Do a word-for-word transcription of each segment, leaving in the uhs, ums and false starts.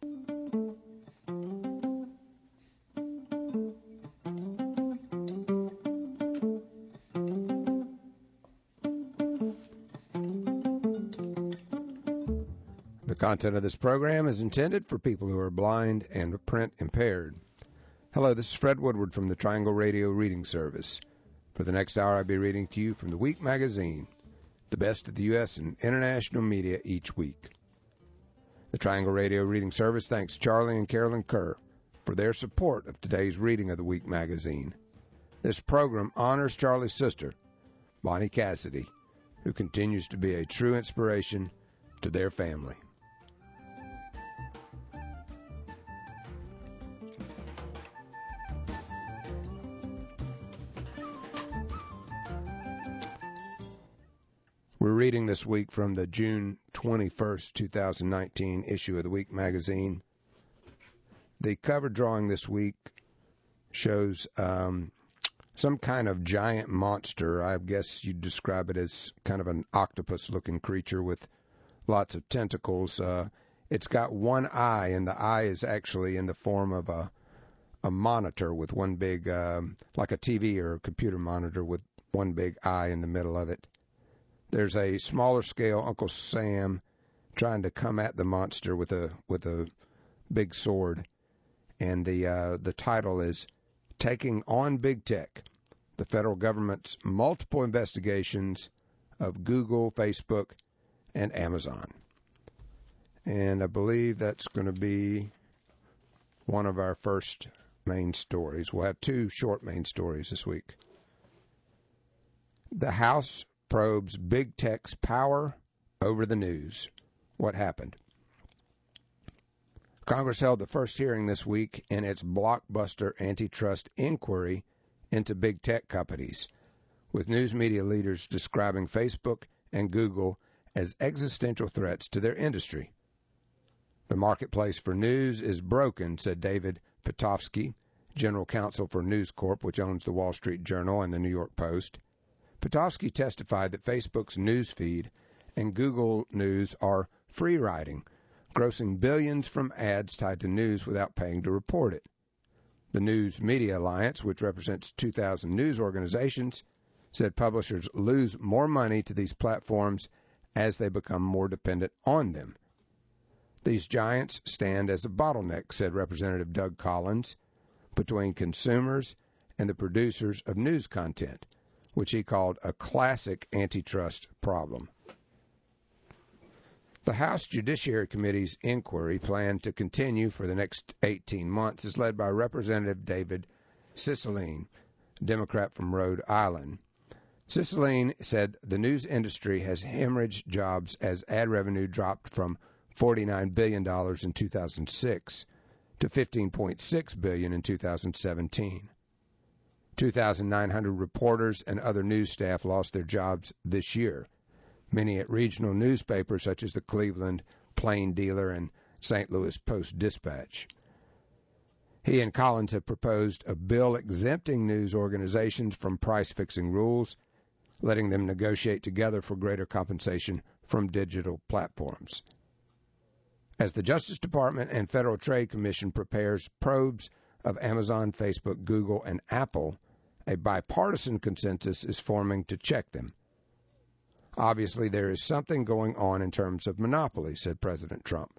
The content of this program is intended for people who are blind and print impaired. Hello, this is Fred Woodward from the Triangle Radio Reading Service. For the next hour, I'll be reading to you from the Week magazine, the best of the U S and international media each week. The Triangle Radio Reading Service thanks Charlie and Carolyn Kerr for their support of today's reading of the Week magazine. This program honors Charlie's sister, Bonnie Cassidy, who continues to be a true inspiration to their family. We're reading this week from the June twenty-first, twenty nineteen issue of the Week magazine. The cover drawing this week shows um, some kind of giant monster. I guess you'd describe it as kind of an octopus-looking creature with lots of tentacles. Uh, it's got one eye, and the eye is actually in the form of a, a monitor with one big, um, like a T V or a computer monitor with one big eye in the middle of it. There's a smaller scale Uncle Sam trying to come at the monster with a with a big sword, and the uh, the title is "Taking on Big Tech: The Federal Government's Multiple Investigations of Google, Facebook, and Amazon." And I believe that's going to be one of our first main stories. We'll have two short main stories this week. The House probes big tech's power over the news. What happened? Congress held the first hearing this week in its blockbuster antitrust inquiry into big tech companies, with news media leaders describing Facebook and Google as existential threats to their industry. The marketplace for news is broken, said David Pitofsky, general counsel for News Corp, which owns the Wall Street Journal and the New York Post. Pitofsky testified that Facebook's news feed and Google News are free riding, grossing billions from ads tied to news without paying to report it. The News Media Alliance, which represents two thousand news organizations, said publishers lose more money to these platforms as they become more dependent on them. These giants stand as a bottleneck, said Representative Doug Collins, between consumers and the producers of news content, which he called a classic antitrust problem. The House Judiciary Committee's inquiry, planned to continue for the next eighteen months, is led by Representative David Cicilline, a Democrat from Rhode Island. Cicilline said the news industry has hemorrhaged jobs as ad revenue dropped from forty-nine billion dollars in two thousand six to fifteen point six billion dollars in two thousand seventeen. two thousand nine hundred reporters and other news staff lost their jobs this year, many at regional newspapers such as the Cleveland Plain Dealer and Saint Louis Post-Dispatch. He and Collins have proposed a bill exempting news organizations from price-fixing rules, letting them negotiate together for greater compensation from digital platforms. As the Justice Department and Federal Trade Commission prepares probes of Amazon, Facebook, Google, and Apple, a bipartisan consensus is forming to check them. Obviously, there is something going on in terms of monopoly, said President Trump.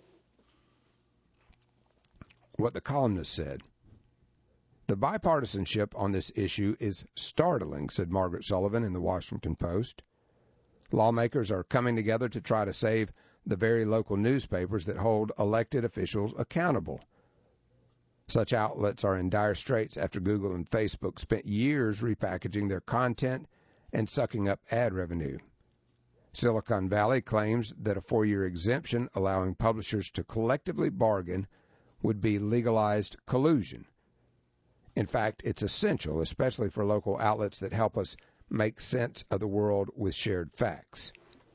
What the columnist said. The bipartisanship on this issue is startling, said Margaret Sullivan in the Washington Post. Lawmakers are coming together to try to save the very local newspapers that hold elected officials accountable. Such outlets are in dire straits after Google and Facebook spent years repackaging their content and sucking up ad revenue. Silicon Valley claims that a four-year exemption allowing publishers to collectively bargain would be legalized collusion. In fact, it's essential, especially for local outlets that help us make sense of the world with shared facts.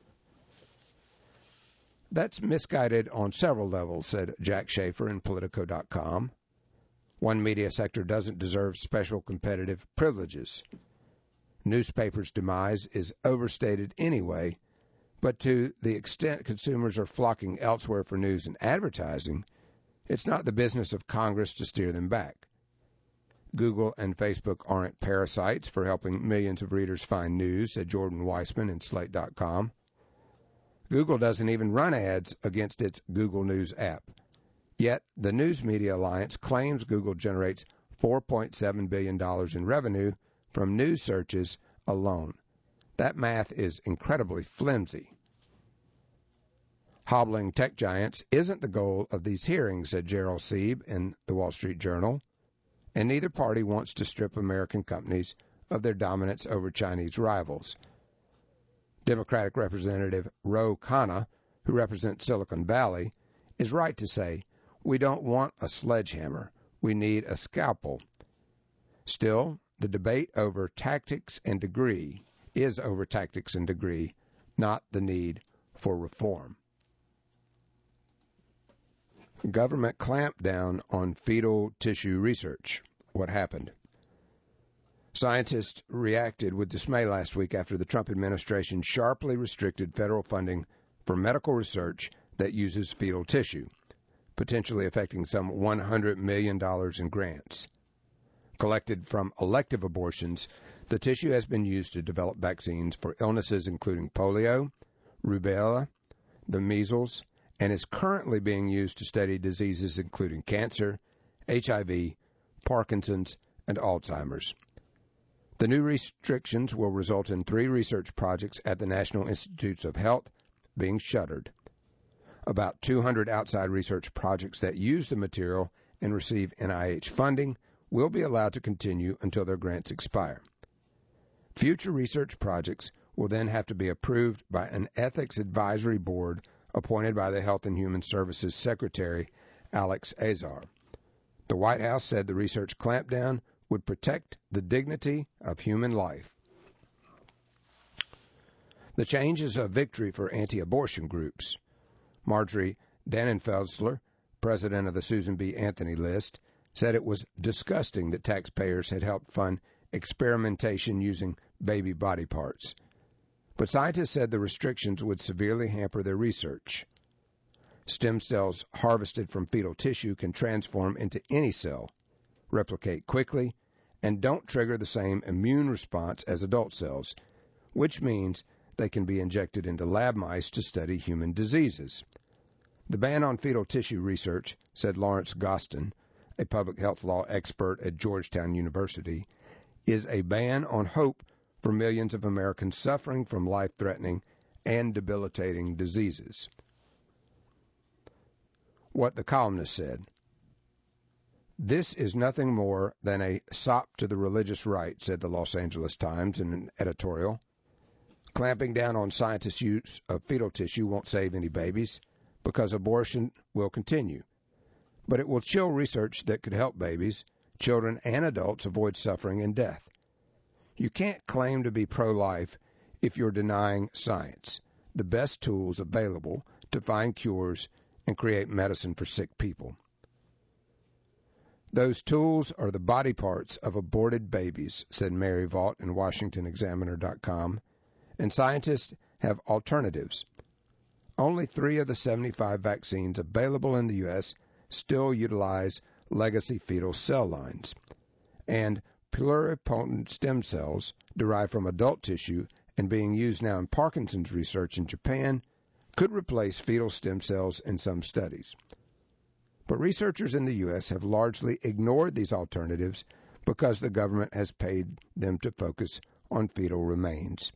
That's misguided on several levels, said Jack Schaefer in Politico dot com. One media sector doesn't deserve special competitive privileges. Newspapers' demise is overstated anyway, but to the extent consumers are flocking elsewhere for news and advertising, It's not the business of Congress to steer them back. Google and Facebook aren't parasites for helping millions of readers find news, said Jordan Weissman in Slate dot com. Google doesn't even run ads against its Google News app. Yet, the News Media Alliance claims Google generates four point seven billion dollars in revenue from news searches alone. That math is incredibly flimsy. Hobbling tech giants isn't the goal of these hearings, said Gerald Sieb in the Wall Street Journal, and neither party wants to strip American companies of their dominance over Chinese rivals. Democratic Representative Ro Khanna, who represents Silicon Valley, is right to say, we don't want a sledgehammer, we need a scalpel. Still, the debate over tactics and degree is over tactics and degree, not the need for reform. Government clampdown on fetal tissue research. What happened? Scientists reacted with dismay last week after the Trump administration sharply restricted federal funding for medical research that uses fetal tissue, potentially affecting some one hundred million dollars in grants. Collected from elective abortions, the tissue has been used to develop vaccines for illnesses including polio, rubella, the measles, and is currently being used to study diseases including cancer, H I V, Parkinson's, and Alzheimer's. The new restrictions will result in three research projects at the National Institutes of Health being shuttered. About two hundred outside research projects that use the material and receive N I H funding will be allowed to continue until their grants expire. Future research projects will then have to be approved by an ethics advisory board appointed by the Health and Human Services Secretary, Alex Azar. The White House said the research clampdown would protect the dignity of human life. The change is a victory for anti-abortion groups. Marjorie Dannenfeldsler, president of the Susan B. Anthony List, said it was disgusting that taxpayers had helped fund experimentation using baby body parts. But scientists said the restrictions would severely hamper their research. Stem cells harvested from fetal tissue can transform into any cell, replicate quickly, and don't trigger the same immune response as adult cells, which means they can be injected into lab mice to study human diseases. The ban on fetal tissue research, said Lawrence Gostin, a public health law expert at Georgetown University, is a ban on hope for millions of Americans suffering from life-threatening and debilitating diseases. What the columnist said. This is nothing more than a sop to the religious right, said the Los Angeles Times in an editorial. Clamping down on scientists' use of fetal tissue won't save any babies because abortion will continue. But it will chill research that could help babies, children, and adults avoid suffering and death. You can't claim to be pro-life if you're denying science, the best tools available to find cures and create medicine for sick people. Those tools are the body parts of aborted babies, said Mary Vaught in Washington Examiner dot com, and scientists have alternatives. Only three of the seventy-five vaccines available in the U S still utilize legacy fetal cell lines, and pluripotent stem cells derived from adult tissue and being used now in Parkinson's research in Japan could replace fetal stem cells in some studies. But researchers in the U S have largely ignored these alternatives because the government has paid them to focus on fetal remains.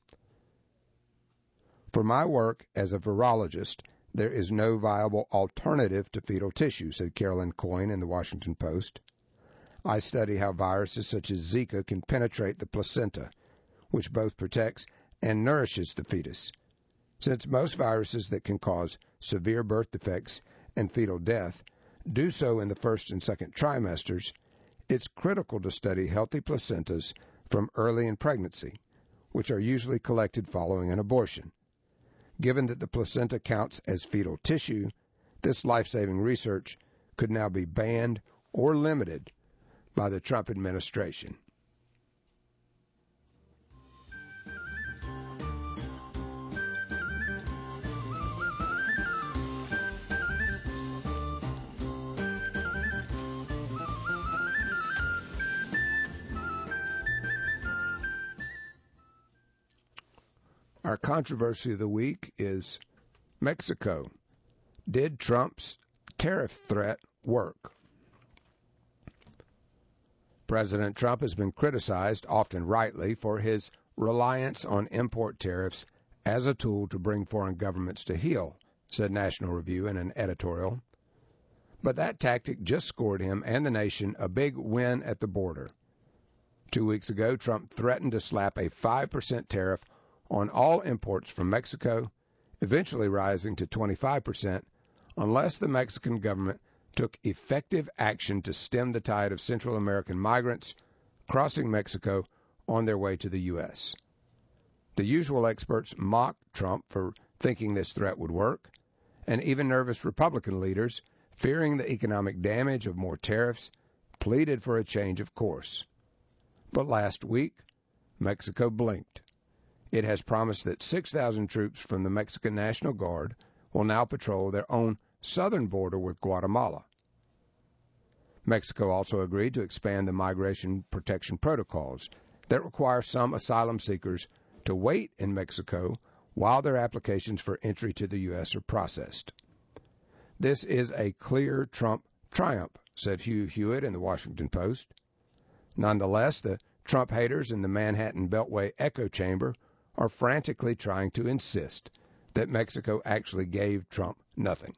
For my work as a virologist, there is no viable alternative to fetal tissue, said Carolyn Coyne in the Washington Post. I study how viruses such as Zika can penetrate the placenta, which both protects and nourishes the fetus. Since most viruses that can cause severe birth defects and fetal death do so in the first and second trimesters, it's critical to study healthy placentas from early in pregnancy, which are usually collected following an abortion. Given that the placenta counts as fetal tissue, this life-saving research could now be banned or limited by the Trump administration. Our controversy of the week is Mexico. Did Trump's tariff threat work? President Trump has been criticized, often rightly, for his reliance on import tariffs as a tool to bring foreign governments to heel, said National Review in an editorial. But that tactic just scored him and the nation a big win at the border. Two weeks ago, Trump threatened to slap a five percent tariff on all imports from Mexico, eventually rising to twenty-five percent, unless the Mexican government took effective action to stem the tide of Central American migrants crossing Mexico on their way to the U S. The usual experts mocked Trump for thinking this threat would work, and even nervous Republican leaders, fearing the economic damage of more tariffs, pleaded for a change of course. But last week, Mexico blinked. It has promised that six thousand troops from the Mexican National Guard will now patrol their own southern border with Guatemala. Mexico also agreed to expand the migration protection protocols that require some asylum seekers to wait in Mexico while their applications for entry to the U S are processed. This is a clear Trump triumph, said Hugh Hewitt in the Washington Post. Nonetheless, the Trump haters in the Manhattan Beltway echo chamber are frantically trying to insist that Mexico actually gave Trump nothing.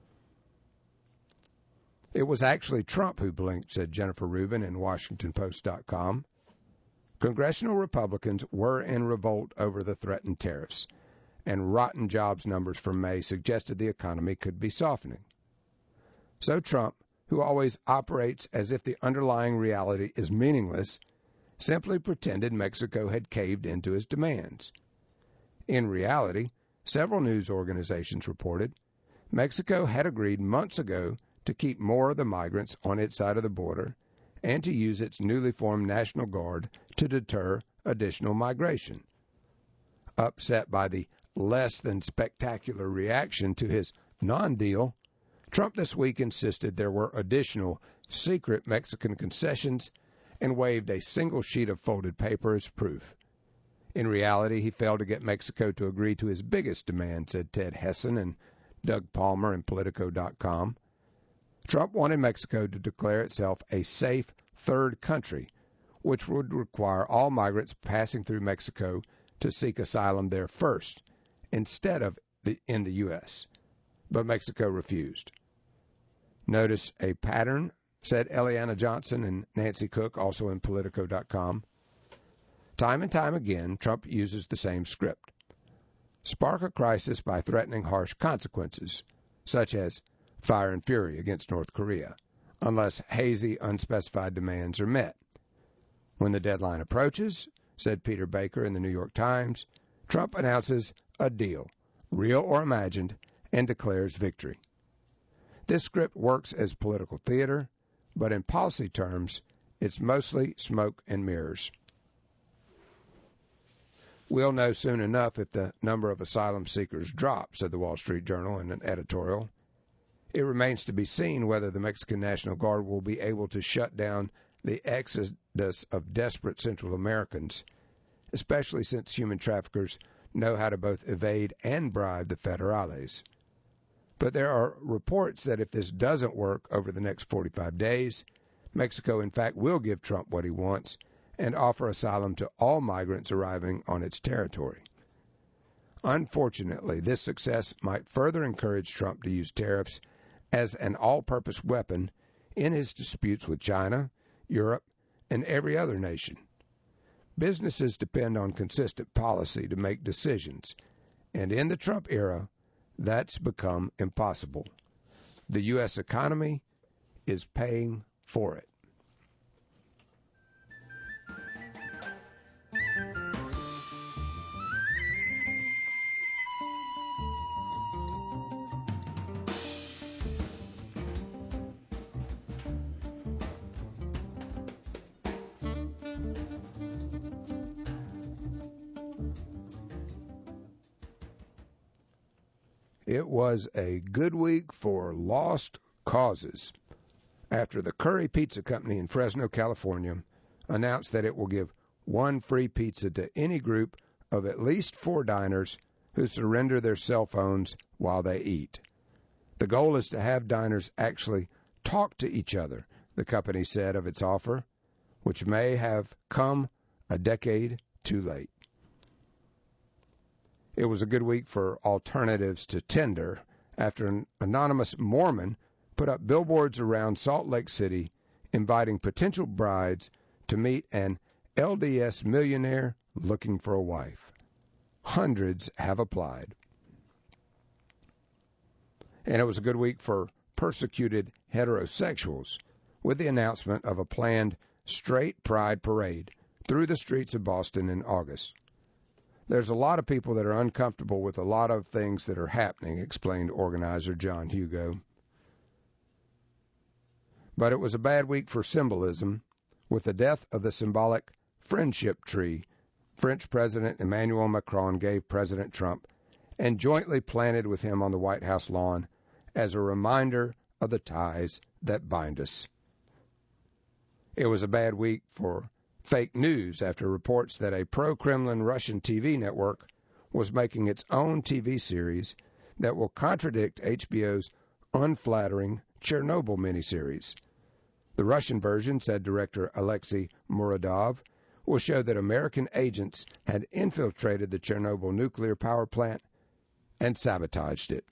It was actually Trump who blinked, said Jennifer Rubin in Washington Post dot com. Congressional Republicans were in revolt over the threatened tariffs, and rotten jobs numbers from May suggested the economy could be softening. So Trump, who always operates as if the underlying reality is meaningless, simply pretended Mexico had caved into his demands. In reality, several news organizations reported Mexico had agreed months ago to keep more of the migrants on its side of the border and to use its newly formed National Guard to deter additional migration. Upset by the less than spectacular reaction to his non-deal, Trump this week insisted there were additional secret Mexican concessions and waved a single sheet of folded paper as proof. In reality, he failed to get Mexico to agree to his biggest demand, said Ted Hesson and Doug Palmer in Politico dot com. Trump wanted Mexico to declare itself a safe third country, which would require all migrants passing through Mexico to seek asylum there first, instead of the, in the U S. But Mexico refused. Notice a pattern, said Eliana Johnson and Nancy Cook, also in Politico dot com. Time and time again, Trump uses the same script. Spark a crisis by threatening harsh consequences, such as fire and fury against North Korea, unless hazy, unspecified demands are met. When the deadline approaches, said Peter Baker in the New York Times, Trump announces a deal, real or imagined, and declares victory. This script works as political theater, but in policy terms, it's mostly smoke and mirrors. We'll know soon enough if the number of asylum seekers drops, said the Wall Street Journal in an editorial. It remains to be seen whether the Mexican National Guard will be able to shut down the exodus of desperate Central Americans, especially since human traffickers know how to both evade and bribe the federales. But there are reports that if this doesn't work over the next forty-five days, Mexico in fact will give Trump what he wants and offer asylum to all migrants arriving on its territory. Unfortunately, this success might further encourage Trump to use tariffs as an all-purpose weapon in his disputes with China, Europe, and every other nation. Businesses depend on consistent policy to make decisions, and in the Trump era, that's become impossible. The U S economy is paying for it. It was a good week for lost causes after the Curry Pizza Company in Fresno, California, announced that it will give one free pizza to any group of at least four diners who surrender their cell phones while they eat. The goal is to have diners actually talk to each other, the company said of its offer, which may have come a decade too late. It was a good week for alternatives to Tinder after an anonymous Mormon put up billboards around Salt Lake City inviting potential brides to meet an L D S millionaire looking for a wife. Hundreds have applied. And it was a good week for persecuted heterosexuals with the announcement of a planned straight pride parade through the streets of Boston in August. There's a lot of people that are uncomfortable with a lot of things that are happening, explained organizer John Hugo. But it was a bad week for symbolism, with the death of the symbolic friendship tree French President Emmanuel Macron gave President Trump and jointly planted with him on the White House lawn as a reminder of the ties that bind us. It was a bad week for fake news after reports that a pro-Kremlin Russian T V network was making its own T V series that will contradict H B O's unflattering Chernobyl miniseries. The Russian version, said director Alexei Muradov, will show that American agents had infiltrated the Chernobyl nuclear power plant and sabotaged it.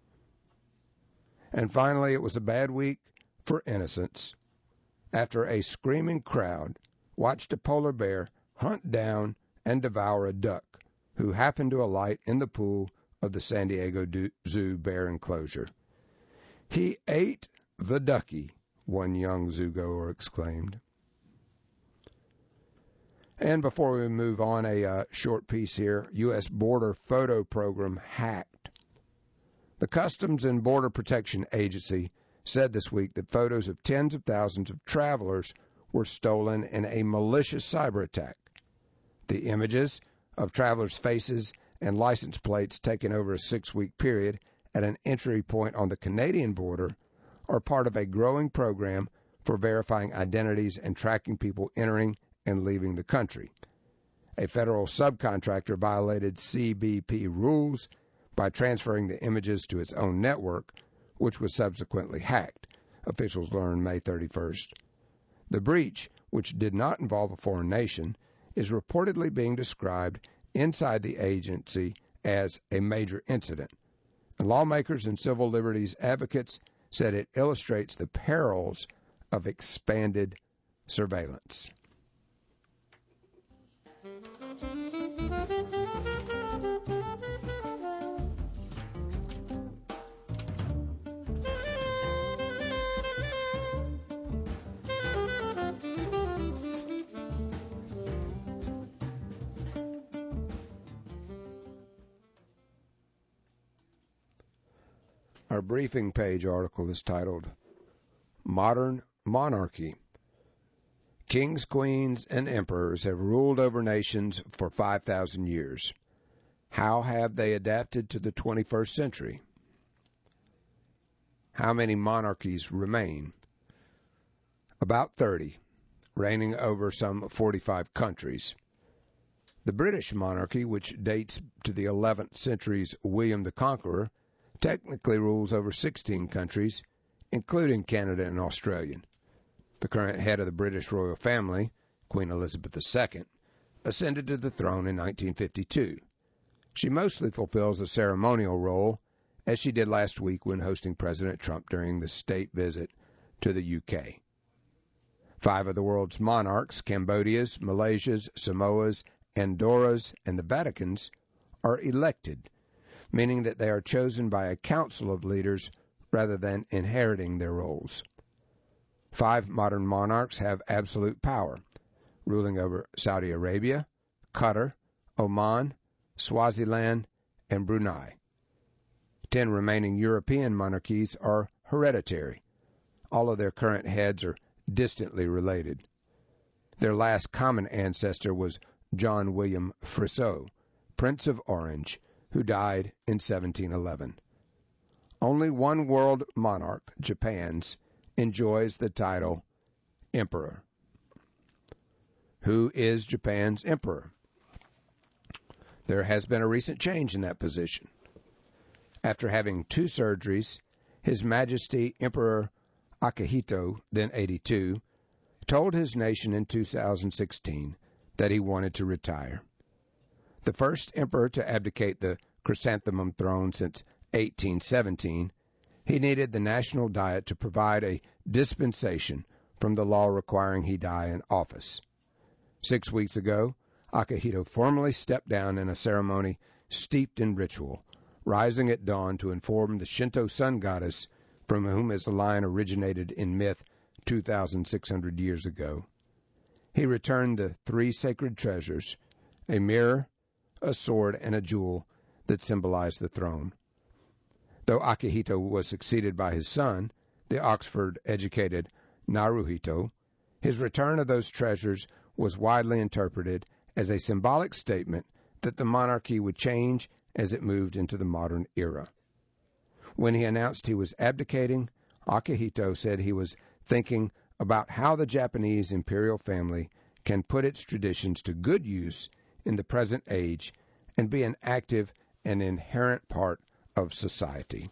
And finally, it was a bad week for innocents after a screaming crowd watched a polar bear hunt down and devour a duck who happened to alight in the pool of the San Diego Zoo bear enclosure. He ate the ducky, one young zoogoer exclaimed. And before we move on, a uh, short piece here. U S border photo program hacked. The Customs and Border Protection Agency said this week that photos of tens of thousands of travelers were stolen in a malicious cyber attack. The images of travelers' faces and license plates taken over a six-week period at an entry point on the Canadian border are part of a growing program for verifying identities and tracking people entering and leaving the country. A federal subcontractor violated C B P rules by transferring the images to its own network, which was subsequently hacked, officials learned May thirty-first. The breach, which did not involve a foreign nation, is reportedly being described inside the agency as a major incident. And lawmakers and civil liberties advocates said it illustrates the perils of expanded surveillance. Our briefing page article is titled, Modern Monarchy. Kings, queens, and emperors have ruled over nations for five thousand years. How have they adapted to the twenty-first century? How many monarchies remain? About thirty, reigning over some forty-five countries. The British monarchy, which dates to the eleventh century's William the Conqueror, technically rules over sixteen countries, including Canada and Australia. The current head of the British royal family, Queen Elizabeth the Second, ascended to the throne in nineteen fifty-two. She mostly fulfills a ceremonial role, as she did last week when hosting President Trump during the state visit to the U K. Five of the world's monarchs, Cambodia's, Malaysia's, Samoa's, Andorra's, and the Vatican's, are elected, meaning that they are chosen by a council of leaders rather than inheriting their roles. Five modern monarchs have absolute power, ruling over Saudi Arabia, Qatar, Oman, Swaziland, and Brunei. Ten remaining European monarchies are hereditary. All of their current heads are distantly related. Their last common ancestor was John William Friso, Prince of Orange, who died in seventeen eleven. Only one world monarch, Japan's, enjoys the title Emperor. Who is Japan's emperor? There has been a recent change in that position. After having two surgeries, His Majesty Emperor Akihito, then eighty-two, told his nation in two thousand sixteen that he wanted to retire. The first emperor to abdicate the chrysanthemum throne since eighteen seventeen, he needed the national diet to provide a dispensation from the law requiring he die in office. Six weeks ago, Akihito formally stepped down in a ceremony steeped in ritual, rising at dawn to inform the Shinto sun goddess from whom his line originated in myth two thousand six hundred years ago. He returned the three sacred treasures, a mirror, a sword, and a jewel that symbolized the throne. Though Akihito was succeeded by his son, the Oxford-educated Naruhito, his return of those treasures was widely interpreted as a symbolic statement that the monarchy would change as it moved into the modern era. When he announced he was abdicating, Akihito said he was thinking about how the Japanese imperial family can put its traditions to good use in the present age and be an active and inherent part of society.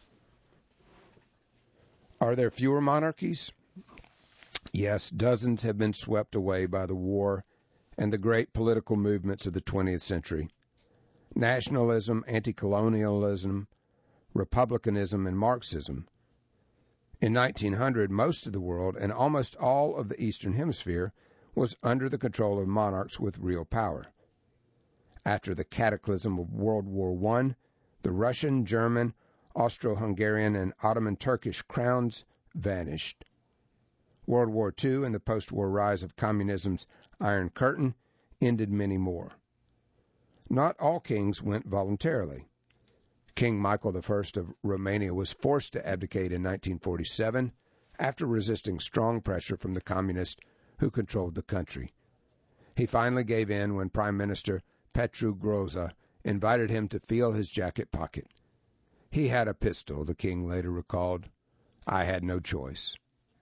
Are there fewer monarchies? Yes, dozens have been swept away by the war and the great political movements of the twentieth century. Nationalism, anti-colonialism, republicanism, and Marxism. In nineteen hundred, most of the world and almost all of the Eastern Hemisphere was under the control of monarchs with real power. After the cataclysm of World War One, the Russian, German, Austro-Hungarian, and Ottoman Turkish crowns vanished. World War Two and the post-war rise of communism's Iron Curtain ended many more. Not all kings went voluntarily. King Michael the First of Romania was forced to abdicate in nineteen forty-seven after resisting strong pressure from the communists who controlled the country. He finally gave in when Prime Minister Petru Groza invited him to feel his jacket pocket. He had a pistol, the king later recalled. I had no choice.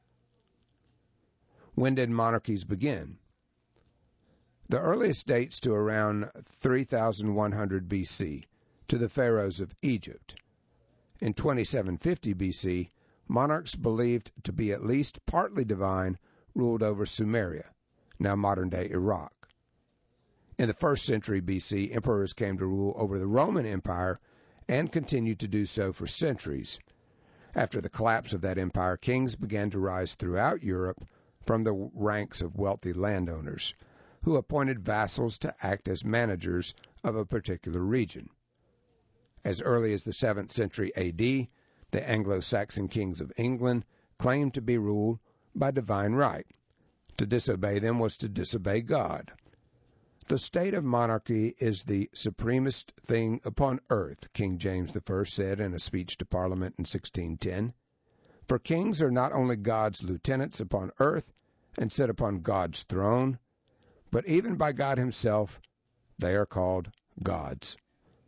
When did monarchies begin? The earliest dates to around three thousand one hundred B C, to the pharaohs of Egypt. In twenty-seven fifty B C, monarchs believed to be at least partly divine ruled over Sumeria, now modern-day Iraq. In the first century B C, emperors came to rule over the Roman Empire and continued to do so for centuries. After the collapse of that empire, kings began to rise throughout Europe from the ranks of wealthy landowners, who appointed vassals to act as managers of a particular region. As early as the seventh century A D, the Anglo-Saxon kings of England claimed to be ruled by divine right. To disobey them was to disobey God. The state of monarchy is the supremest thing upon earth, King James the First said in a speech to Parliament in sixteen ten. For kings are not only God's lieutenants upon earth and sit upon God's throne, but even by God himself they are called gods.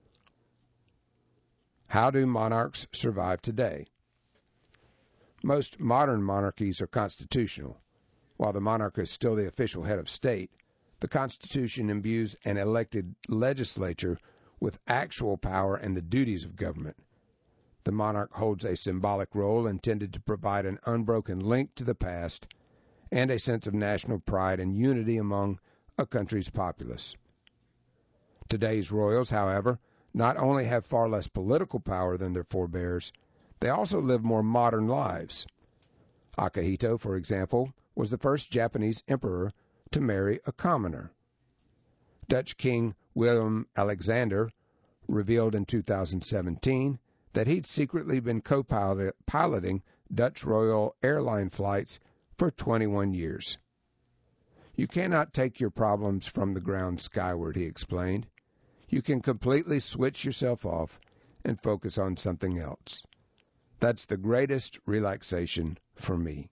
How do monarchs survive today? Most modern monarchies are constitutional. While the monarch is still the official head of state, the Constitution imbues an elected legislature with actual power and the duties of government. The monarch holds a symbolic role intended to provide an unbroken link to the past and a sense of national pride and unity among a country's populace. Today's royals, however, not only have far less political power than their forebears, they also live more modern lives. Akihito, for example, was the first Japanese emperor to marry a commoner. Dutch King Willem Alexander revealed in two thousand seventeen that he'd secretly been co-piloting Dutch Royal Airline flights for twenty-one years. You cannot take your problems from the ground skyward, he explained. You can completely switch yourself off and focus on something else. That's the greatest relaxation for me.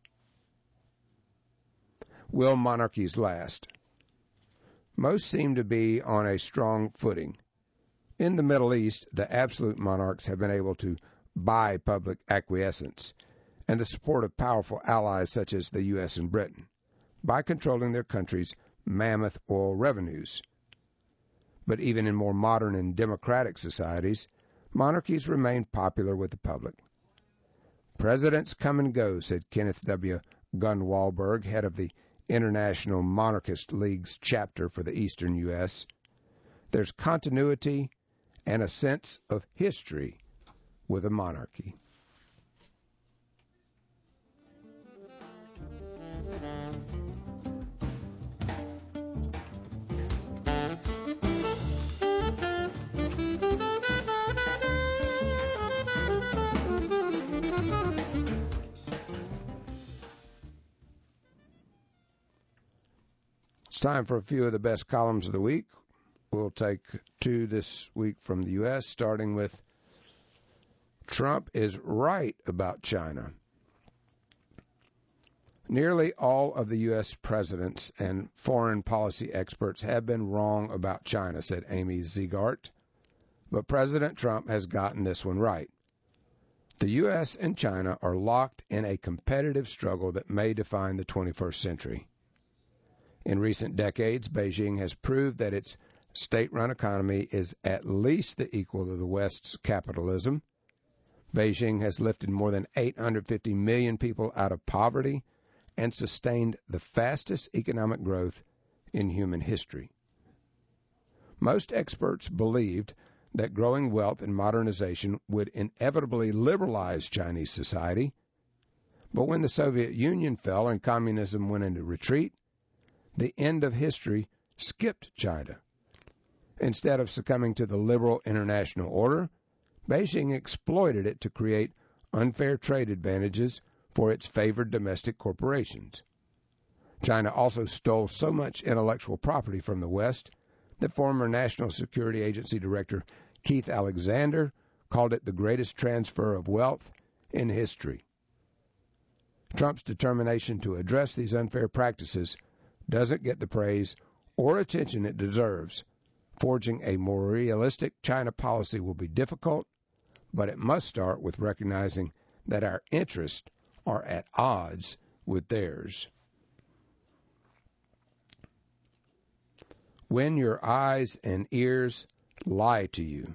Will monarchies last? Most seem to be on a strong footing. In the Middle East, the absolute monarchs have been able to buy public acquiescence and the support of powerful allies such as the U S and Britain by controlling their country's mammoth oil revenues. But even in more modern and democratic societies, monarchies remain popular with the public. Presidents come and go, said Kenneth W. Gunn-Wahlberg, head of the International Monarchist League's chapter for the Eastern U S There's continuity and a sense of history with a monarchy. It's time for a few of the best columns of the week. We'll take two this week from the U S, starting with Trump is right about China. Nearly all of the U S presidents and foreign policy experts have been wrong about China, said Amy Zegart. But President Trump has gotten this one right. The U S and China are locked in a competitive struggle that may define the twenty-first century. In recent decades, Beijing has proved that its state-run economy is at least the equal of the West's capitalism. Beijing has lifted more than eight hundred fifty million people out of poverty and sustained the fastest economic growth in human history. Most experts believed that growing wealth and modernization would inevitably liberalize Chinese society. But when the Soviet Union fell and communism went into retreat, the end of history skipped China. Instead of succumbing to the liberal international order, Beijing exploited it to create unfair trade advantages for its favored domestic corporations. China also stole so much intellectual property from the West that former National Security Agency Director Keith Alexander called it the greatest transfer of wealth in history. Trump's determination to address these unfair practices doesn't get the praise or attention it deserves. Forging a more realistic China policy will be difficult, but it must start with recognizing that our interests are at odds with theirs. When your eyes and ears lie to you.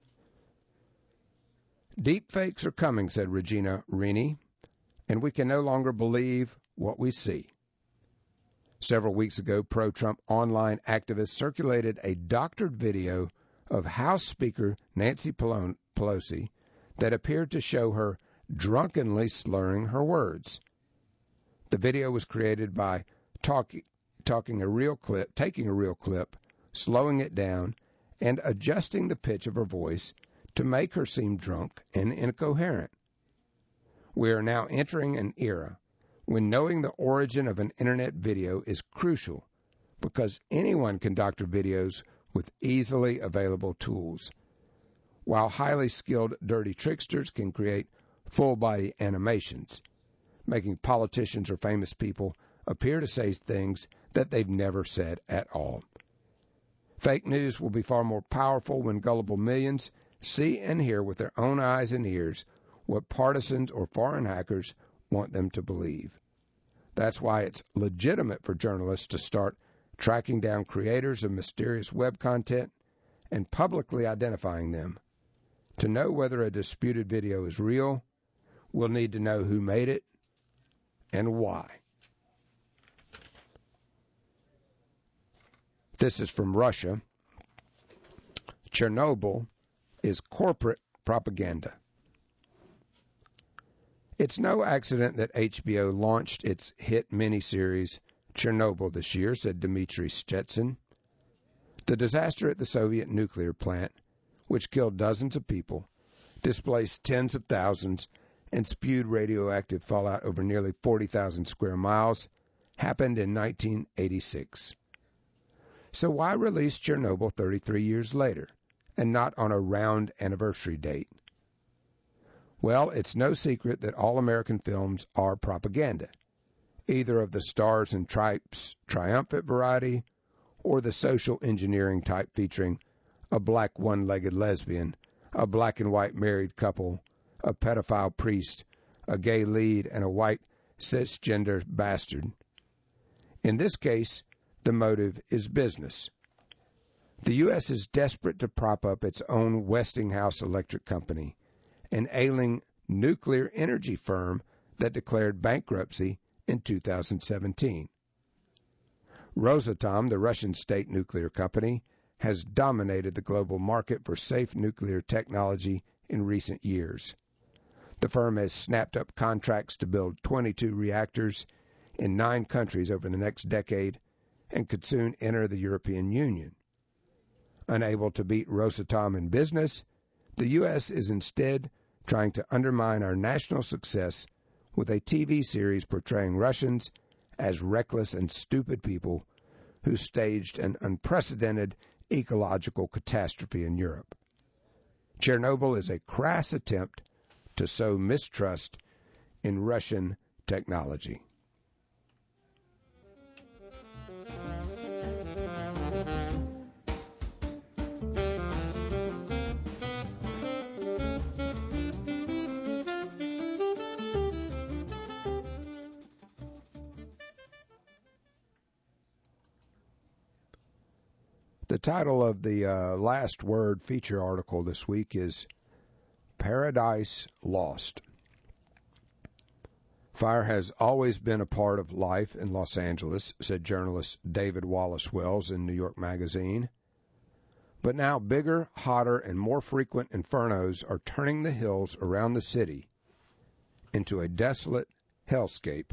Deep fakes are coming, said Regina Rini, and we can no longer believe what we see. Several weeks ago, pro-Trump online activists circulated a doctored video of House Speaker Nancy Pelosi that appeared to show her drunkenly slurring her words. The video was created by talk, talking a real clip, taking a real clip, slowing it down, and adjusting the pitch of her voice to make her seem drunk and incoherent. We are now entering an era when knowing the origin of an internet video is crucial because anyone can doctor videos with easily available tools, while highly skilled dirty tricksters can create full-body animations, making politicians or famous people appear to say things that they've never said at all. Fake news will be far more powerful when gullible millions see and hear with their own eyes and ears what partisans or foreign hackers want them to believe. That's why it's legitimate for journalists to start tracking down creators of mysterious web content and publicly identifying them. To know whether a disputed video is real, we'll need to know who made it and why. This is from Russia. Chernobyl is corporate propaganda. It's no accident that H B O launched its hit miniseries Chernobyl this year, said Dmitry Stetson. The disaster at the Soviet nuclear plant, which killed dozens of people, displaced tens of thousands, and spewed radioactive fallout over nearly forty thousand square miles, happened in nineteen eighty-six. So why release Chernobyl thirty-three years later, and not on a round anniversary date? Well, it's no secret that all American films are propaganda, either of the stars and stripes triumphant variety or the social engineering type featuring a black one-legged lesbian, a black and white married couple, a pedophile priest, a gay lead, and a white cisgender bastard. In this case, the motive is business. The U S is desperate to prop up its own Westinghouse Electric Company, an ailing nuclear energy firm that declared bankruptcy in two thousand seventeen. Rosatom, the Russian state nuclear company, has dominated the global market for safe nuclear technology in recent years. The firm has snapped up contracts to build twenty-two reactors in nine countries over the next decade and could soon enter the European Union. Unable to beat Rosatom in business, the U S is instead trying to undermine our national success with a T V series portraying Russians as reckless and stupid people who staged an unprecedented ecological catastrophe in Europe. Chernobyl is a crass attempt to sow mistrust in Russian technology. The title of the uh, Last Word feature article this week is Paradise Lost. Fire has always been a part of life in Los Angeles, said journalist David Wallace Wells in New York Magazine. But now bigger, hotter, and more frequent infernos are turning the hills around the city into a desolate hellscape.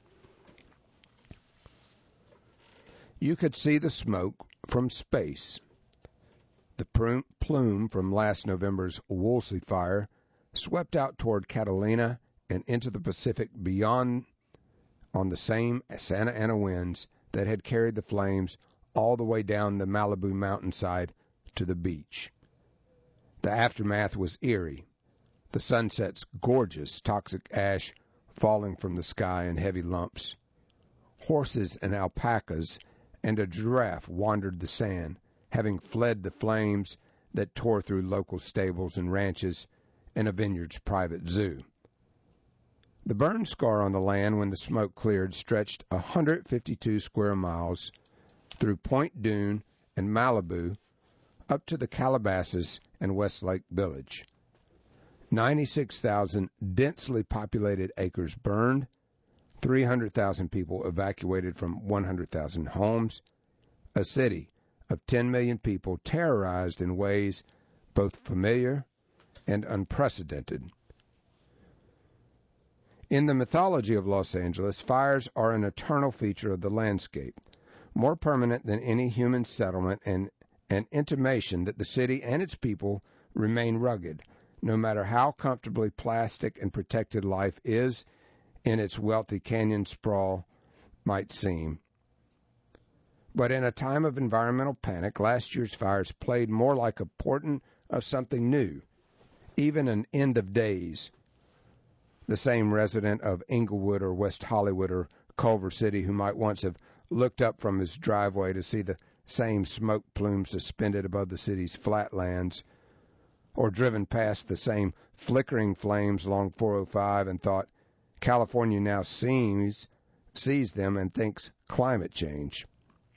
You could see the smoke from space. The plume from last November's Woolsey fire swept out toward Catalina and into the Pacific beyond on the same Santa Ana winds that had carried the flames all the way down the Malibu mountainside to the beach. The aftermath was eerie. The sunset's gorgeous toxic ash falling from the sky in heavy lumps. Horses and alpacas and a giraffe wandered the sand, having fled the flames that tore through local stables and ranches and a vineyard's private zoo. The burn scar on the land when the smoke cleared stretched one hundred fifty-two square miles through Point Dune and Malibu up to the Calabasas and Westlake Village. ninety-six thousand densely populated acres burned, three hundred thousand people evacuated from one hundred thousand homes, a city of ten million people terrorized in ways both familiar and unprecedented. In the mythology of Los Angeles, fires are an eternal feature of the landscape, more permanent than any human settlement and an intimation that the city and its people remain rugged, no matter how comfortably plastic and protected life is in its wealthy canyon sprawl might seem. But in a time of environmental panic, last year's fires played more like a portent of something new, even an end of days. The same resident of Inglewood or West Hollywood or Culver City who might once have looked up from his driveway to see the same smoke plume suspended above the city's flatlands, or driven past the same flickering flames along four oh five and thought, California now sees, sees them and thinks climate change.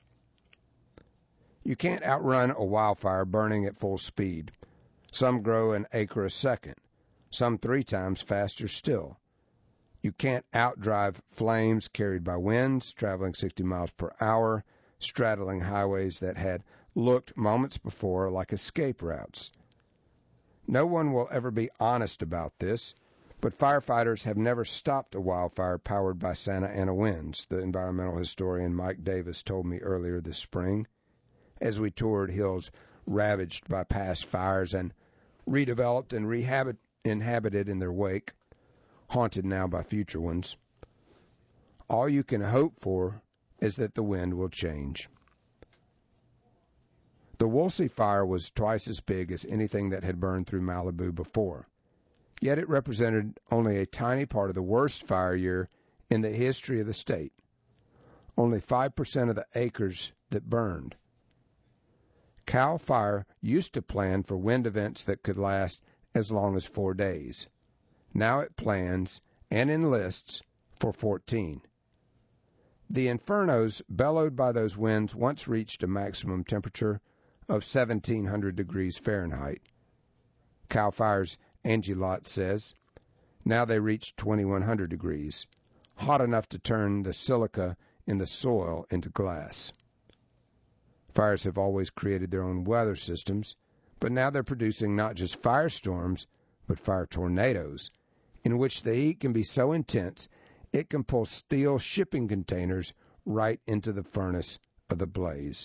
You can't outrun a wildfire burning at full speed. Some grow an acre a second, some three times faster still. You can't outdrive flames carried by winds traveling sixty miles per hour, straddling highways that had looked moments before like escape routes. No one will ever be honest about this, but firefighters have never stopped a wildfire powered by Santa Ana winds, the environmental historian Mike Davis told me earlier this spring, as we toured hills ravaged by past fires and redeveloped and rehabit, inhabited in their wake, haunted now by future ones. All you can hope for is that the wind will change. The Woolsey fire was twice as big as anything that had burned through Malibu before, yet it represented only a tiny part of the worst fire year in the history of the state. Only five percent of the acres that burned. CAL FIRE used to plan for wind events that could last as long as four days. Now it plans and enlists for fourteen. The infernos bellowed by those winds once reached a maximum temperature of seventeen hundred degrees Fahrenheit. CAL FIRE's Angie Lott says, now they reach twenty-one hundred degrees, hot enough to turn the silica in the soil into glass. Fires have always created their own weather systems, but now they're producing not just firestorms, but fire tornadoes, in which the heat can be so intense it can pull steel shipping containers right into the furnace of the blaze.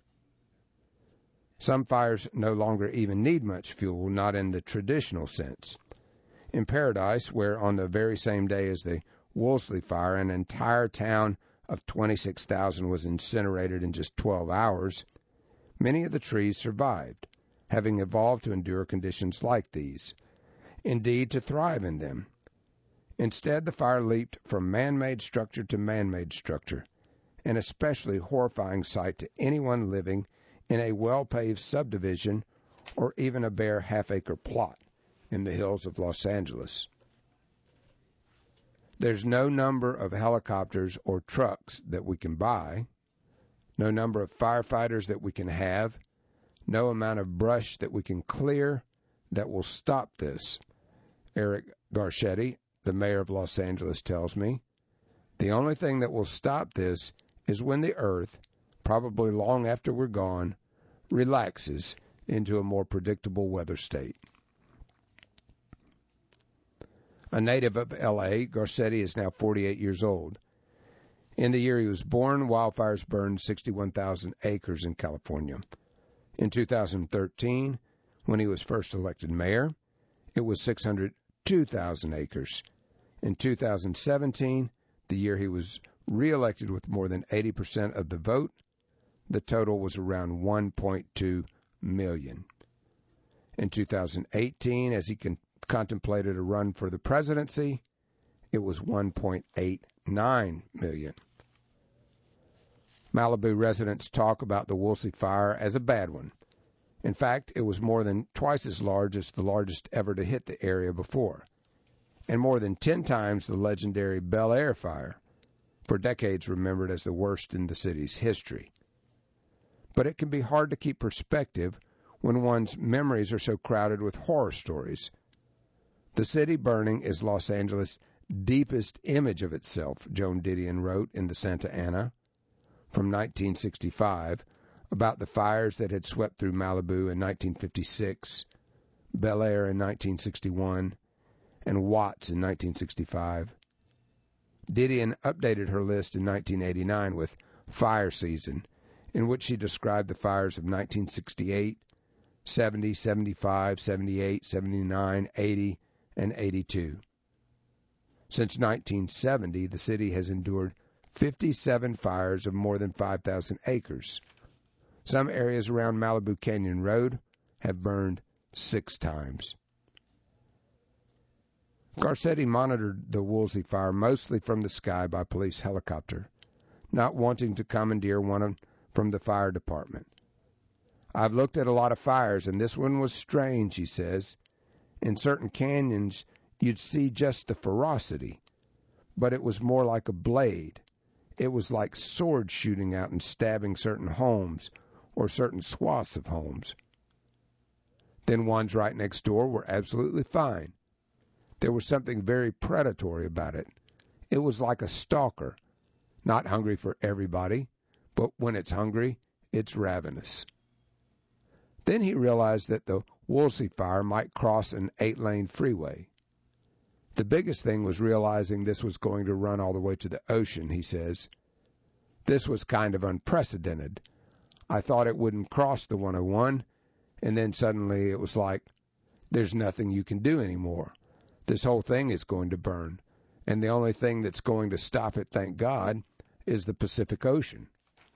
Some fires no longer even need much fuel, not in the traditional sense. In Paradise, where on the very same day as the Woolsey fire, an entire town of twenty-six thousand was incinerated in just twelve hours, many of the trees survived, having evolved to endure conditions like these, indeed to thrive in them. Instead, the fire leaped from man-made structure to man-made structure, an especially horrifying sight to anyone living in a well-paved subdivision or even a bare half-acre plot in the hills of Los Angeles. There's no number of helicopters or trucks that we can buy, no number of firefighters that we can have, no amount of brush that we can clear that will stop this. Eric Garcetti, the mayor of Los Angeles, tells me, the only thing that will stop this is when the earth, probably long after we're gone, relaxes into a more predictable weather state. A native of L A, Garcetti is now forty-eight years old. In the year he was born, wildfires burned sixty-one thousand acres in California. In two thousand thirteen, when he was first elected mayor, it was six hundred two thousand acres. In two thousand seventeen, the year he was reelected with more than eighty percent of the vote, the total was around one point two million. In two thousand eighteen, as he con- contemplated a run for the presidency, it was one point eight nine million. Malibu residents talk about the Woolsey fire as a bad one. In fact, it was more than twice as large as the largest ever to hit the area before, and more than ten times the legendary Bel Air fire, for decades remembered as the worst in the city's history. But it can be hard to keep perspective when one's memories are so crowded with horror stories. The city burning is Los Angeles' deepest image of itself, Joan Didion wrote in the Santa Ana from nineteen sixty-five about the fires that had swept through Malibu in nineteen fifty-six, Bel Air in nineteen sixty-one, and Watts in nineteen sixty-five. Didion updated her list in nineteen eighty-nine with Fire Season, in which she described the fires of nineteen sixty-eight, seventy, seventy-five, seventy-eight, seventy-nine, eighty, and eighty-two. Since nineteen seventy, the city has endured fifty-seven fires of more than five thousand acres. Some areas around Malibu Canyon Road have burned six times. Garcetti monitored the Woolsey fire mostly from the sky by police helicopter, not wanting to commandeer one from the fire department. I've looked at a lot of fires, and this one was strange, he says. In certain canyons, you'd see just the ferocity, but it was more like a blade. It was like swords shooting out and stabbing certain homes or certain swaths of homes. Then ones right next door were absolutely fine. There was something very predatory about it. It was like a stalker, not hungry for everybody, but when it's hungry, it's ravenous. Then he realized that the Woolsey fire might cross an eight-lane freeway. The biggest thing was realizing this was going to run all the way to the ocean, he says. This was kind of unprecedented. I thought it wouldn't cross the one oh one, and then suddenly it was like, there's nothing you can do anymore. This whole thing is going to burn, and the only thing that's going to stop it, thank God, is the Pacific Ocean.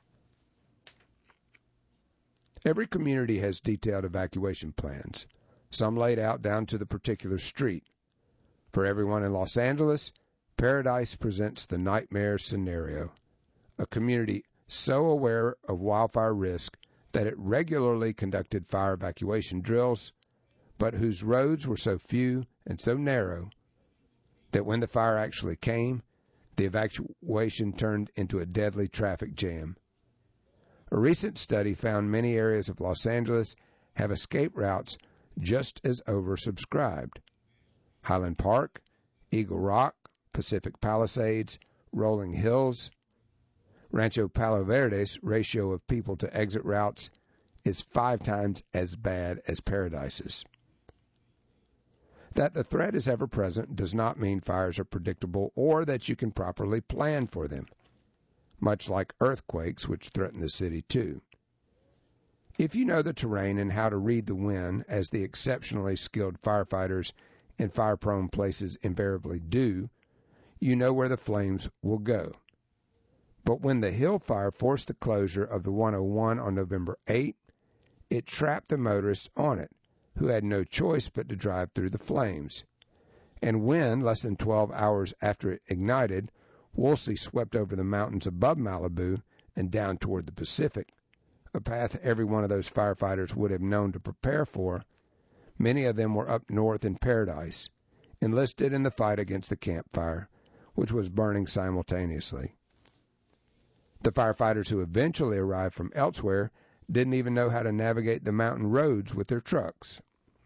Every community has detailed evacuation plans, some laid out down to the particular street. For everyone in Los Angeles, Paradise presents the nightmare scenario, a community so aware of wildfire risk that it regularly conducted fire evacuation drills, but whose roads were so few and so narrow that when the fire actually came, the evacuation turned into a deadly traffic jam. A recent study found many areas of Los Angeles have escape routes just as oversubscribed. Highland Park, Eagle Rock, Pacific Palisades, Rolling Hills. Rancho Palo Verde's ratio of people to exit routes is five times as bad as Paradise's. That the threat is ever present does not mean fires are predictable or that you can properly plan for them, much like earthquakes, which threaten the city too. If you know the terrain and how to read the wind, as the exceptionally skilled firefighters in fire-prone places invariably do, you know where the flames will go. But when the Hill Fire forced the closure of the one oh one on November eighth, it trapped the motorists on it, who had no choice but to drive through the flames. And when, less than twelve hours after it ignited, Woolsey swept over the mountains above Malibu and down toward the Pacific, a path every one of those firefighters would have known to prepare for, many of them were up north in Paradise, enlisted in the fight against the Camp Fire, which was burning simultaneously. The firefighters who eventually arrived from elsewhere didn't even know how to navigate the mountain roads with their trucks.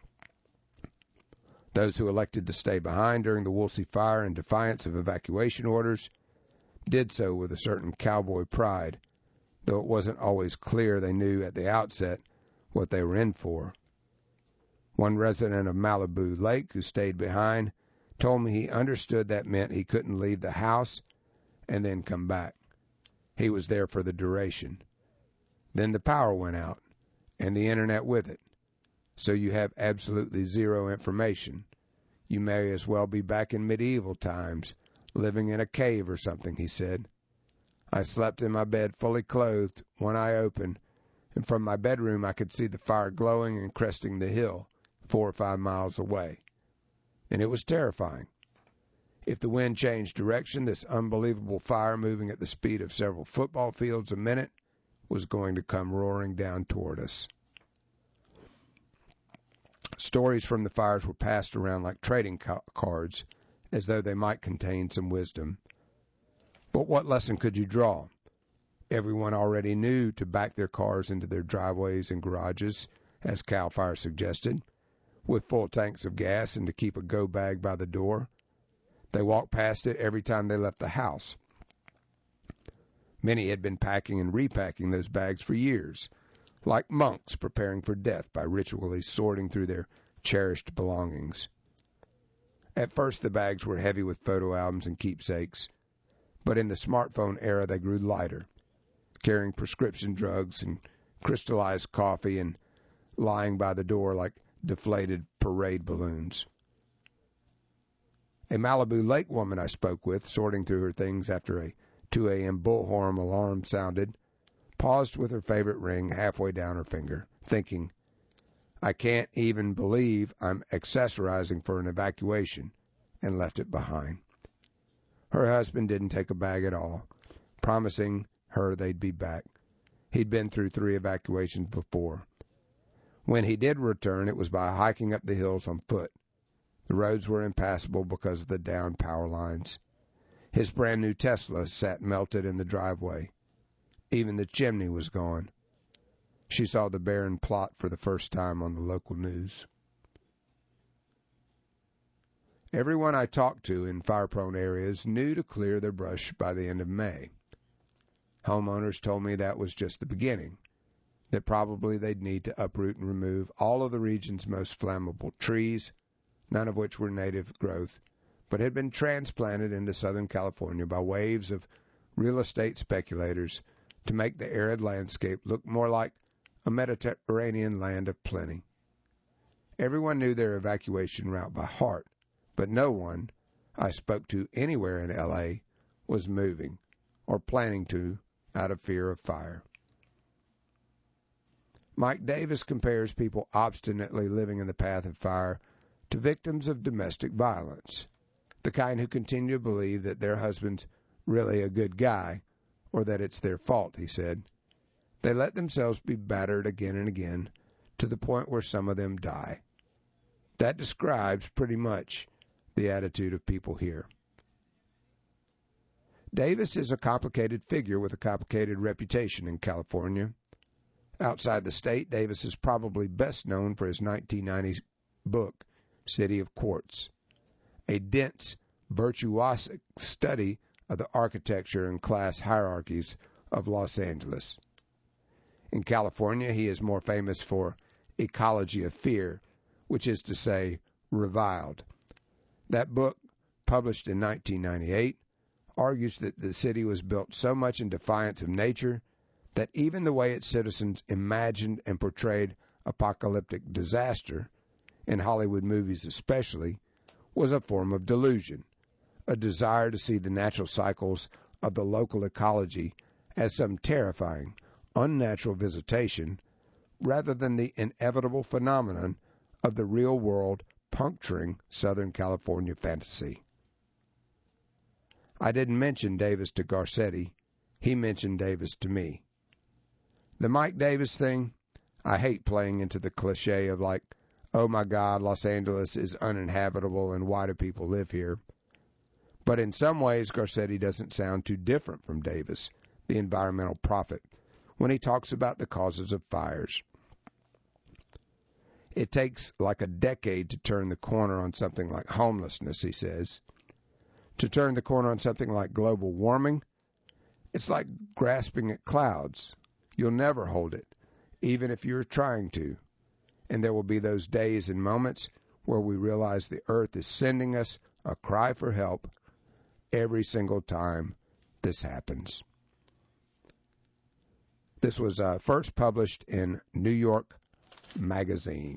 Those who elected to stay behind during the Woolsey Fire in defiance of evacuation orders did so with a certain cowboy pride, though it wasn't always clear they knew at the outset what they were in for. One resident of Malibu Lake who stayed behind told me he understood that meant he couldn't leave the house and then come back. He was there for the duration. Then the power went out, and the internet with it. So you have absolutely zero information. You may as well be back in medieval times, living in a cave or something, he said. I slept in my bed fully clothed, one eye open, and from my bedroom I could see the fire glowing and cresting the hill four or five miles away. And it was terrifying. If the wind changed direction, this unbelievable fire moving at the speed of several football fields a minute was going to come roaring down toward us. Stories from the fires were passed around like trading ca- cards, as though they might contain some wisdom. But what lesson could you draw? Everyone already knew to back their cars into their driveways and garages, as CAL FIRE suggested, with full tanks of gas and to keep a go bag by the door. They walked past it every time they left the house. Many had been packing and repacking those bags for years, like monks preparing for death by ritually sorting through their cherished belongings. At first the bags were heavy with photo albums and keepsakes, but in the smartphone era they grew lighter, carrying prescription drugs and crystallized coffee and lying by the door like deflated parade balloons. A Malibu Lake woman I spoke with, sorting through her things after a two a.m. bullhorn alarm sounded, paused with her favorite ring halfway down her finger, thinking, I can't even believe I'm accessorizing for an evacuation, and left it behind. Her husband didn't take a bag at all, promising her they'd be back. He'd been through three evacuations before. When he did return, it was by hiking up the hills on foot. The roads were impassable because of the downed power lines. His brand-new Tesla sat melted in the driveway. Even the chimney was gone. She saw the barren plot for the first time on the local news. Everyone I talked to in fire-prone areas knew to clear their brush by the end of May. Homeowners told me that was just the beginning, that probably they'd need to uproot and remove all of the region's most flammable trees, none of which were native growth, but had been transplanted into Southern California by waves of real estate speculators to make the arid landscape look more like a Mediterranean land of plenty. Everyone knew their evacuation route by heart, but no one I spoke to anywhere in L A was moving or planning to out of fear of fire. Mike Davis compares people obstinately living in the path of fire to victims of domestic violence, the kind who continue to believe that their husband's really a good guy or that it's their fault, he said. They let themselves be battered again and again to the point where some of them die. That describes pretty much the attitude of people here. Davis is a complicated figure with a complicated reputation in California. Outside the state, Davis is probably best known for his nineteen ninety book, City of Quartz, a dense, virtuosic study of the architecture and class hierarchies of Los Angeles. In California, he is more famous for Ecology of Fear, which is to say, Reviled. That book, published in nineteen ninety-eight, argues that the city was built so much in defiance of nature that even the way its citizens imagined and portrayed apocalyptic disaster, in Hollywood movies especially, was a form of delusion, a desire to see the natural cycles of the local ecology as some terrifying, unnatural visitation rather than the inevitable phenomenon of the real world puncturing Southern California fantasy. I didn't mention Davis to Garcetti. He mentioned Davis to me. The Mike Davis thing, I hate playing into the cliche of like, oh my God, Los Angeles is uninhabitable and why do people live here? But in some ways, Garcetti doesn't sound too different from Davis, the environmental prophet, when he talks about the causes of fires. It takes like a decade to turn the corner on something like homelessness, he says. To turn the corner on something like global warming, it's like grasping at clouds. You'll never hold it, even if you're trying to. And there will be those days and moments where we realize the earth is sending us a cry for help every single time this happens. This was uh, first published in New York Magazine.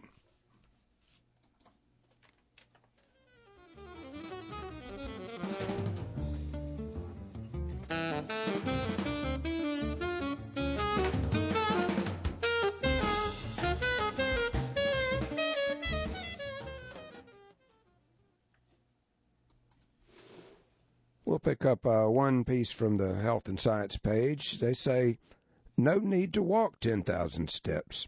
We'll pick up uh, one piece from the Health and Science page. They say, no need to walk ten thousand steps.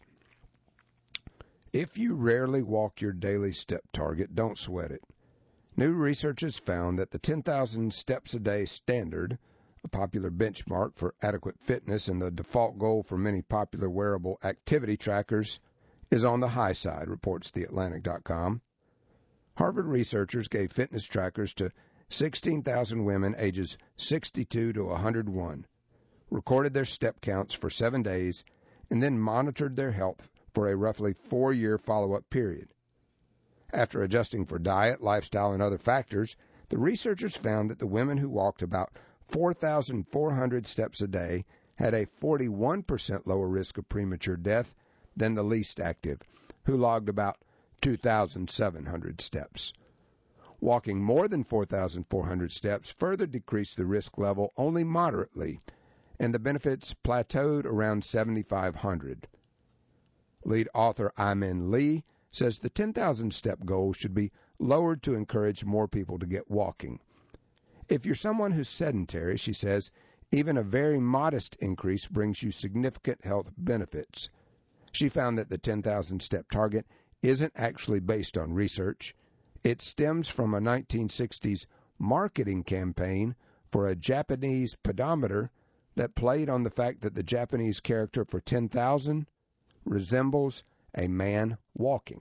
If you rarely walk your daily step target, don't sweat it. New research has found that the ten thousand steps a day standard, a popular benchmark for adequate fitness and the default goal for many popular wearable activity trackers, is on the high side, reports the Atlantic dot com. Harvard researchers gave fitness trackers to sixteen thousand women ages sixty-two to one hundred one, recorded their step counts for seven days, and then monitored their health for a roughly four-year follow-up period. After adjusting for diet, lifestyle, and other factors, the researchers found that the women who walked about four thousand four hundred steps a day had a forty-one percent lower risk of premature death than the least active, who logged about two thousand seven hundred steps. Walking more than four thousand four hundred steps further decreased the risk level only moderately, and the benefits plateaued around seventy-five hundred. Lead author Iman Lee says the ten thousand step goal should be lowered to encourage more people to get walking. If you're someone who's sedentary, she says, even a very modest increase brings you significant health benefits. She found that the ten thousand step target isn't actually based on research. It stems from a nineteen sixties marketing campaign for a Japanese pedometer that played on the fact that the Japanese character for ten thousand resembles a man walking.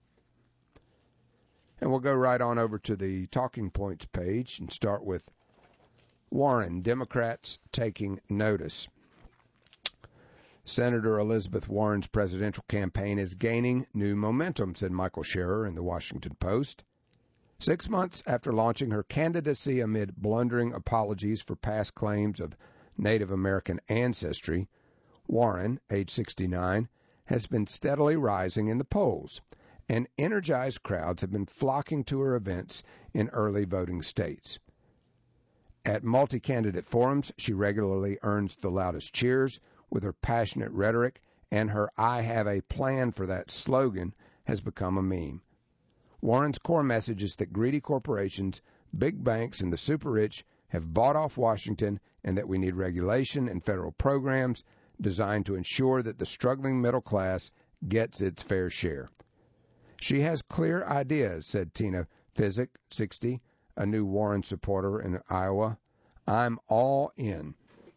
And we'll go right on over to the talking points page and start with Warren, Democrats taking notice. Senator Elizabeth Warren's presidential campaign is gaining new momentum, said Michael Scherer in the Washington Post. Six months after launching her candidacy amid blundering apologies for past claims of Native American ancestry, Warren, age sixty-nine, has been steadily rising in the polls, and energized crowds have been flocking to her events in early voting states. At multi-candidate forums, she regularly earns the loudest cheers with her passionate rhetoric, and her "I have a plan for that" slogan has become a meme. Warren's core message is that greedy corporations, big banks, and the super-rich have bought off Washington and that we need regulation and federal programs designed to ensure that the struggling middle class gets its fair share. She has clear ideas, said Tina Physick, sixty, a new Warren supporter in Iowa. I'm all in.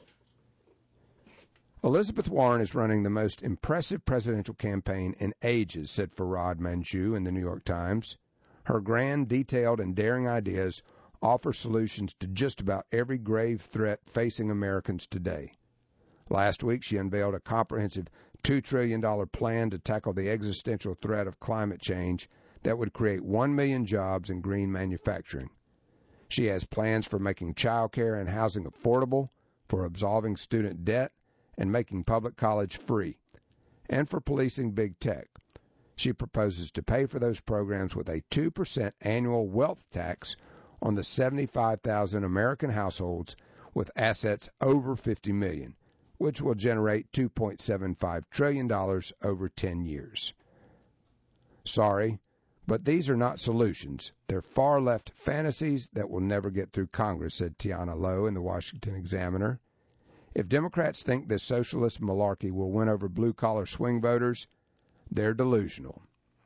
Elizabeth Warren is running the most impressive presidential campaign in ages, said Farhad Manjoo in the New York Times. Her grand, detailed, and daring ideas offer solutions to just about every grave threat facing Americans today. Last week, she unveiled a comprehensive two trillion dollars plan to tackle the existential threat of climate change that would create one million jobs in green manufacturing. She has plans for making child care and housing affordable, for absolving student debt, and making public college free, and for policing big tech. She proposes to pay for those programs with a two percent annual wealth tax on the seventy-five thousand American households with assets over fifty million dollars, which will generate two point seven five trillion dollars over ten years. Sorry, but these are not solutions. They're far-left fantasies that will never get through Congress, said Tiana Lowe in the Washington Examiner. If Democrats think this socialist malarkey will win over blue-collar swing voters, they're delusional.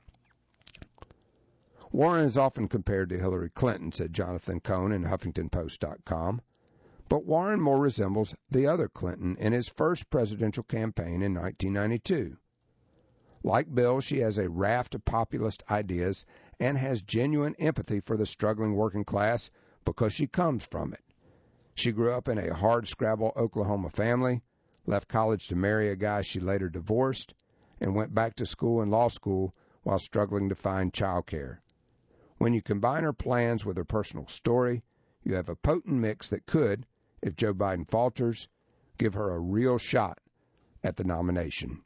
Warren is often compared to Hillary Clinton, said Jonathan Cohn in Huffington Post dot com. But Warren more resembles the other Clinton in his first presidential campaign in nineteen ninety-two. Like Bill, she has a raft of populist ideas and has genuine empathy for the struggling working class because she comes from it. She grew up in a hard-scrabble Oklahoma family, left college to marry a guy she later divorced, and went back to school and law school while struggling to find child care. When you combine her plans with her personal story, you have a potent mix that could, if Joe Biden falters, give her a real shot at the nomination.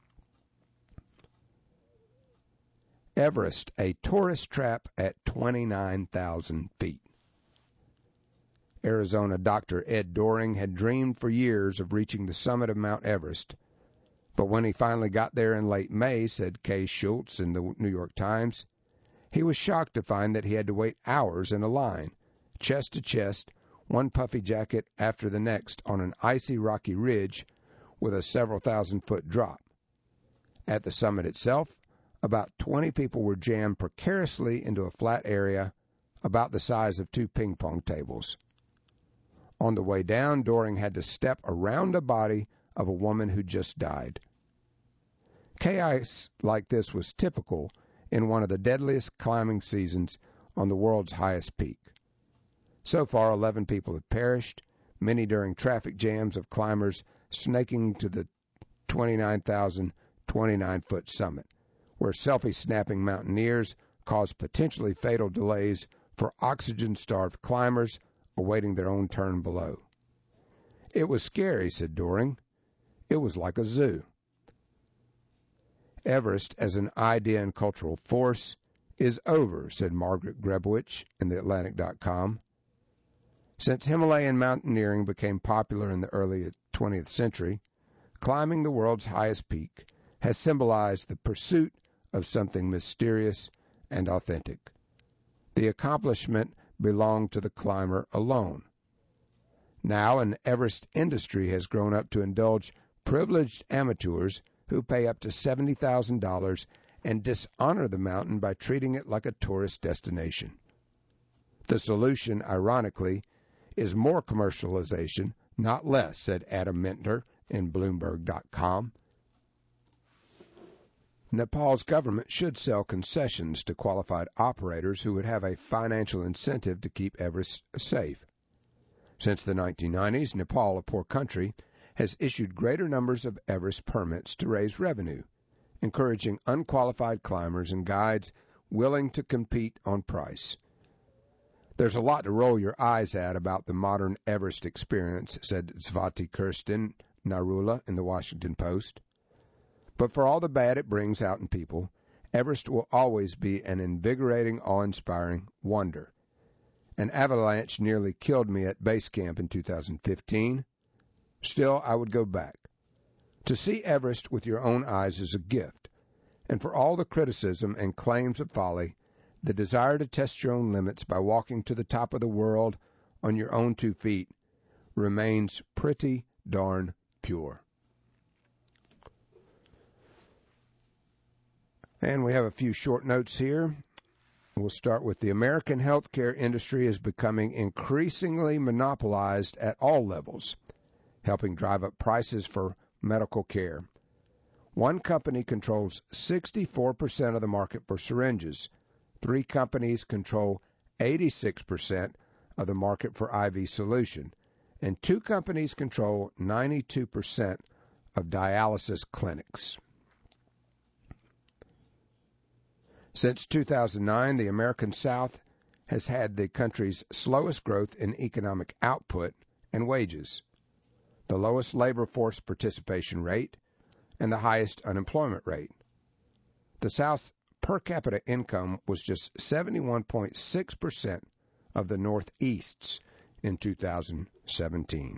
Everest, a tourist trap at twenty-nine thousand feet. Arizona doctor Ed Doring had dreamed for years of reaching the summit of Mount Everest, but when he finally got there in late May, said Kay Schultz in the New York Times, he was shocked to find that he had to wait hours in a line, chest to chest, one puffy jacket after the next on an icy rocky ridge with a several thousand foot drop. At the summit itself, about twenty people were jammed precariously into a flat area about the size of two ping pong tables. On the way down, Doring had to step around the body of a woman who just died. Chaos like this was typical in one of the deadliest climbing seasons on the world's highest peak. So far, eleven people have perished, many during traffic jams of climbers snaking to the twenty-nine thousand twenty-nine foot summit, where selfie-snapping mountaineers caused potentially fatal delays for oxygen-starved climbers awaiting their own turn below. It was scary, said Doring. It was like a zoo. Everest as an idea and cultural force is over, said Margaret Grebowich in the Atlantic dot com. Since Himalayan mountaineering became popular in the early twentieth century, climbing the world's highest peak has symbolized the pursuit of something mysterious and authentic. The accomplishment belonged to the climber alone. Now an Everest industry has grown up to indulge privileged amateurs who pay up to seventy thousand dollars and dishonor the mountain by treating it like a tourist destination. The solution, ironically, is more commercialization, not less, said Adam Minter in Bloomberg dot com. Nepal's government should sell concessions to qualified operators who would have a financial incentive to keep Everest safe. Since the nineteen nineties, Nepal, a poor country, has issued greater numbers of Everest permits to raise revenue, encouraging unqualified climbers and guides willing to compete on price. There's a lot to roll your eyes at about the modern Everest experience, said Svati Kirsten Narula in the Washington Post. But for all the bad it brings out in people, Everest will always be an invigorating, awe-inspiring wonder. An avalanche nearly killed me at base camp in two thousand fifteen. Still, I would go back. To see Everest with your own eyes is a gift, and for all the criticism and claims of folly, the desire to test your own limits by walking to the top of the world on your own two feet remains pretty darn pure. And we have a few short notes here. We'll start with the American healthcare industry is becoming increasingly monopolized at all levels, helping drive up prices for medical care. One company controls sixty-four percent of the market for syringes. Three companies control eighty-six percent of the market for I V solution. And two companies control ninety-two percent of dialysis clinics. Since two thousand nine, the American South has had the country's slowest growth in economic output and wages, the lowest labor force participation rate, and the highest unemployment rate. The South per capita income was just seventy-one point six percent of the Northeast's in two thousand seventeen.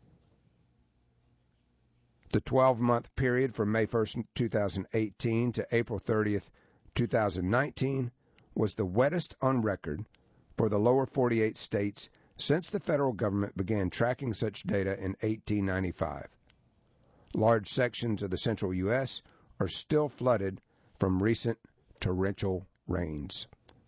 The twelve-month period from May first, two thousand eighteen to April thirtieth, two thousand nineteen was the wettest on record for the lower forty-eight states since the federal government began tracking such data in eighteen ninety-five. Large sections of the central U S are still flooded from recent torrential rains.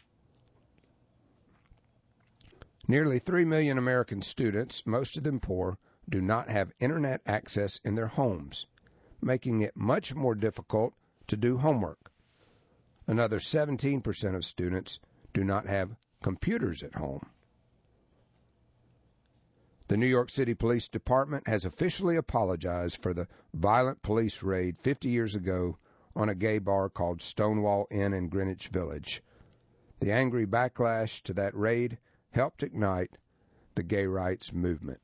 Nearly three million American students, most of them poor, do not have internet access in their homes, making it much more difficult to do homework. Another seventeen percent of students do not have computers at home. The New York City Police Department has officially apologized for the violent police raid fifty years ago on a gay bar called Stonewall Inn in Greenwich Village. The angry backlash to that raid helped ignite the gay rights movement.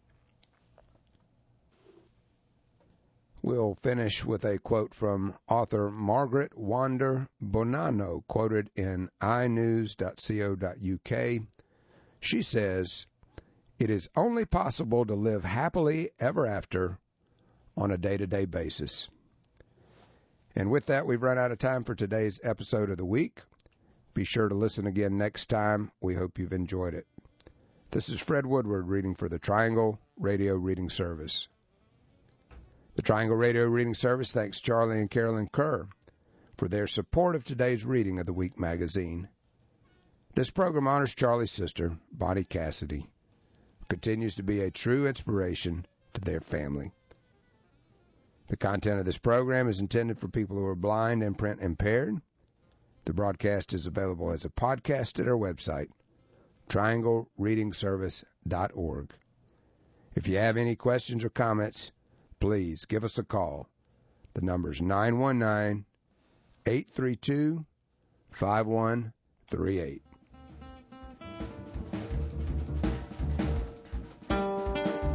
We'll finish with a quote from author Margaret Wander Bonanno, quoted in i news dot co dot u k. She says, "It is only possible to live happily ever after on a day-to-day basis." And with that, we've run out of time for today's episode of the week. Be sure to listen again next time. We hope you've enjoyed it. This is Fred Woodward reading for the Triangle Radio Reading Service. The Triangle Radio Reading Service thanks Charlie and Carolyn Kerr for their support of today's reading of the Week magazine. This program honors Charlie's sister, Bonnie Cassidy, who continues to be a true inspiration to their family. The content of this program is intended for people who are blind and print impaired. The broadcast is available as a podcast at our website, triangle reading service dot org. If you have any questions or comments, please give us a call. The number is nine one nine, eight three two, five one three eight.